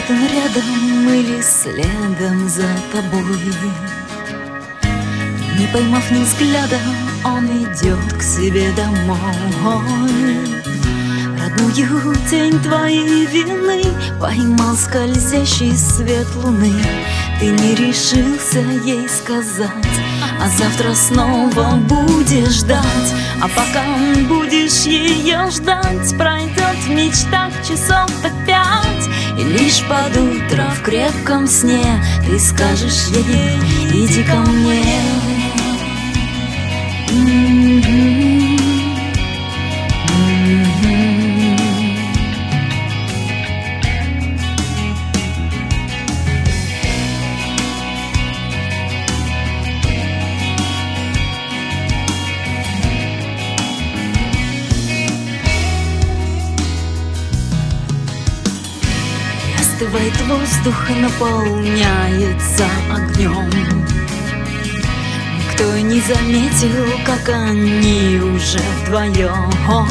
он рядом или следом за тобой. Не поймав ни взгляда, он идет к себе домой. Родную тень твоей вины поймал скользящий свет луны. Ты не решился ей сказать, а завтра снова будешь ждать. А пока будешь ее ждать, пройдет в мечтах часов-то 5. И лишь под утро в крепком сне ты скажешь ей: иди ко мне. Остывает воздух, наполняется огнем. Никто и не заметил, как они уже вдвоем.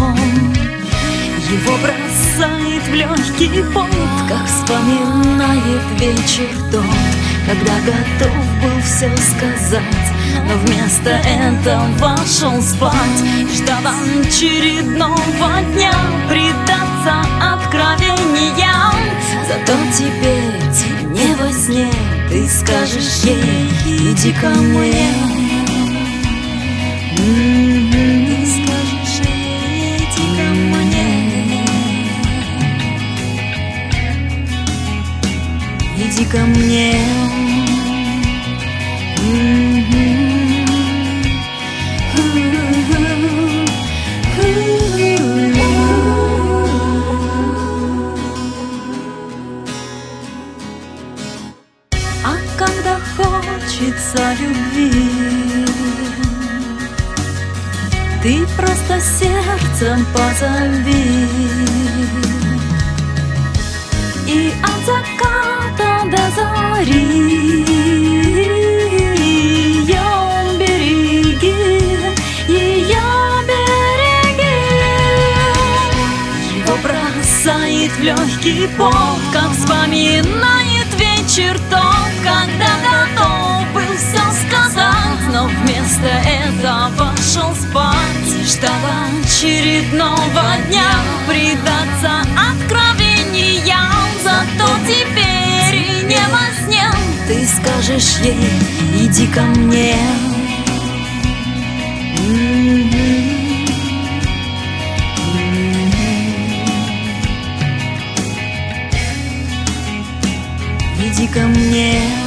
Его бросает в легкий пот, как вспоминает вечер тот, когда готов был все сказать, но вместо этого шел спать. Ждал очередного дня предаться откровениям. Зато теперь не во сне ты скажешь ей: иди ко мне. Ты скажешь ей: иди ко мне. Иди ко мне. А когда хочется любви, ты просто сердцем позови. И от заката до зари ее береги, ее береги. Его бросает в легкий пот, как вспоминает вечер тот, когда готов был все сказать, но вместо этого шел спать. Ждал очередного дня предаться откровениям. Зато теперь и не во сне ты скажешь ей: иди ко мне. Иди ко мне.